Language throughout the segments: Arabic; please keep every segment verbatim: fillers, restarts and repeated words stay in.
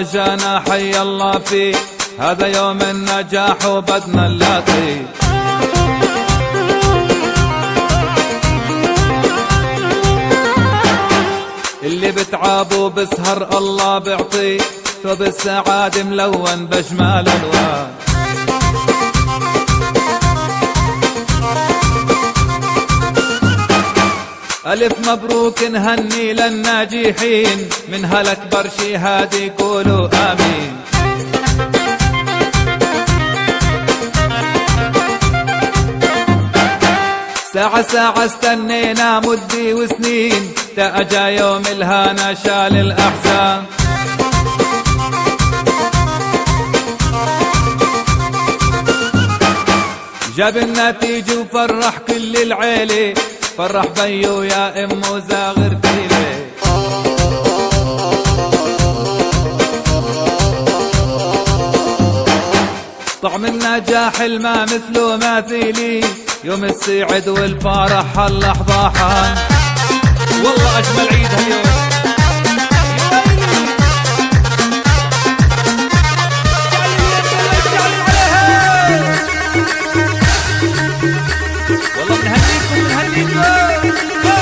جانا حي الله فيه، هذا يوم النجاح وبدنا نلاقيه. اللي بتعب وبسهر الله بيعطيه، ثوب السعادة ملون بجمال الوان. ألف مبروك نهني للناجحين، من هالأكبر شهادة يقولوا آمين. ساعة ساعة استنينا مدي وسنين، تا أجا يوم الهنا شال الأحزان. جاب النتيجة وفرح كل العيلة، فرح بيو يا امو زاغر تيلي. طعم النجاح الما مثله مثيلي، يوم السعد والفرح هاللحظة حان. والله اجمل عيد هاليوم. والله بنهنيكم بنهنيكم.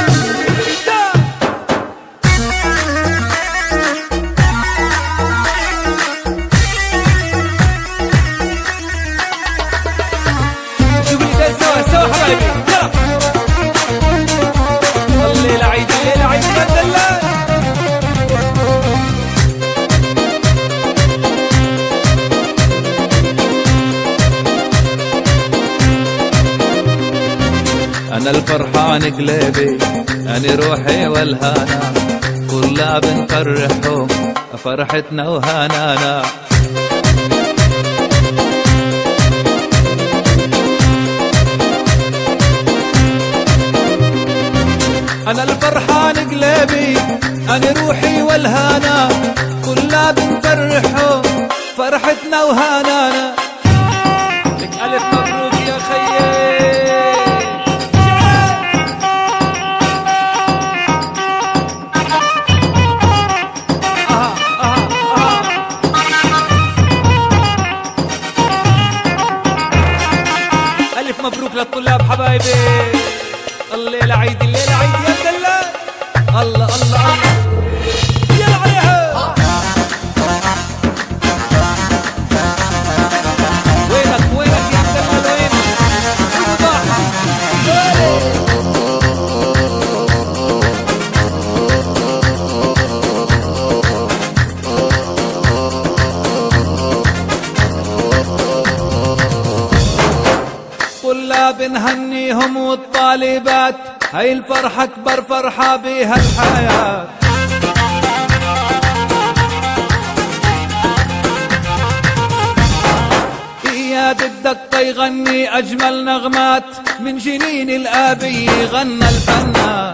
شوفوا اللي سوا سوا حبايبي، يلا. الليلة عيد الليلة عيد يا دلال. أنا الفرحان قلبي، أنا روحي والهانا، كلها بنفرحهم فرحتنا وهنانا. أنا الفرحان قلبي، أنا روحي والهانا، كلها بنفرحهم فرحتنا وهنانا. لك ألف مبروك يا خيي. مبروك للطلاب حبايبي. الليلة عيد الليلة عيد يا دلال. الله الله الله يلا عليها. وينك وينك يا دلال وينك؟ طلاب نهنيهم والطالبات، هاي الفرحة أكبر فرحة بها الحياة. إياد الدقة يغني أجمل نغمات، من جنين الآبي غنى الفنان.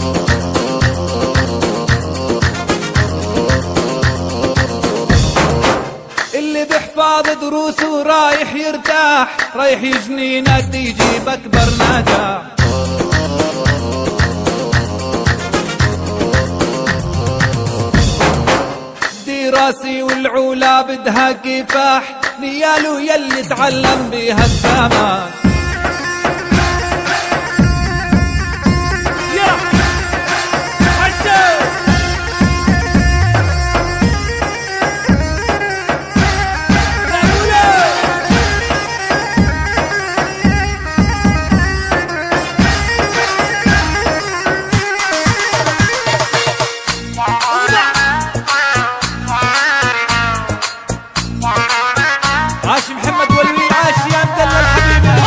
اللي بحفاظ دروسه رايح يرتاح، رايح يجني نتيجة بأكبر نجاح. دراسي والعلا بدها كفاح، نياله يلي تعلم بها الزمان. عاش محمد والويل، عاش يا مدلل حبيبي.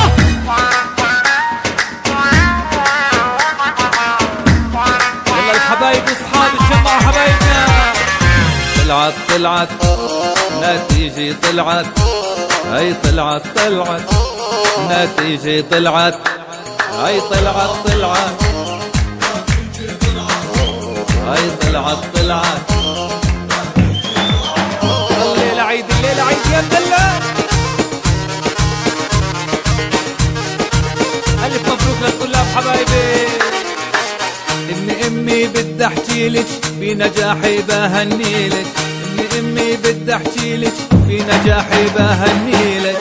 يلا الحبايب واصحاب الجمعة حبايبنا. طلعت طلعت نتيجة طلعت، هي طلعت طلعت نتيجة طلعت، هي طلعت طلعت، هي طلعت طلعت. الليلة عيد الليلة عيد يا مدلل. ألف مبروك للطلاب حبايبي. امي امي بدي احكي لك بنجاحي بهني لك، امي امي بدي احكي لك في نجاحي بهني لك.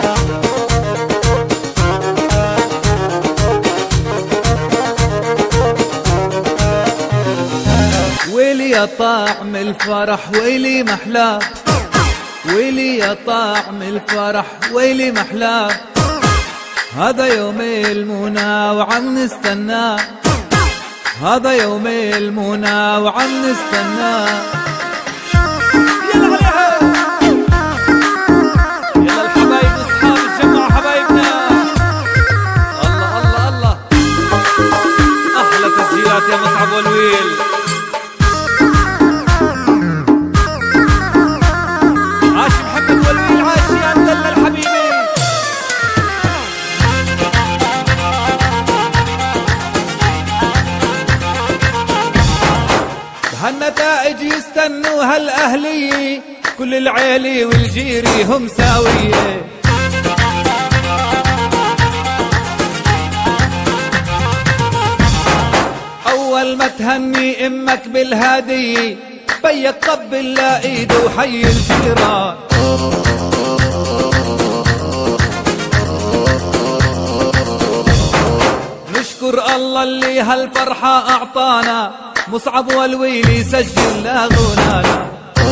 ويلي يا طعم الفرح ويلي محلاه، ويلي يا طعم الفرح ويلي محلاه، هذا يوم المنى وعم نستناه، هذا يوم المنى وعم نستناه. يلا عليها يلا الحبايب اصحاب الجماعة حبايبنا. الله الله الله احلى تسجيلات يا مصعب والويل. عاش محمد والويل عاش يا مدلل الحبيبي. هالنتائج يستنوها الأهلية، كل العيلة والجيري هم ساوية. أول ما تهني أمك بالهدية بيك قبل لا إيده وحي الجيران. نشكر الله اللي هالفرحة أعطانا، مصعب والويل يسجل لا غنانا.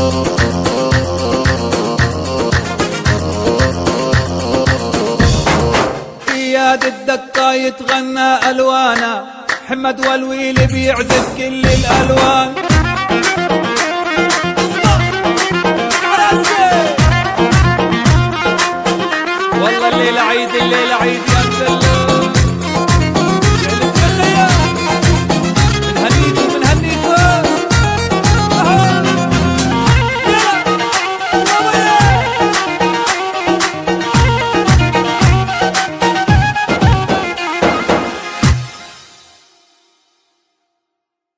اياد الدكا يتغنى الوانا، محمد والويل بيعزف كل الالوان.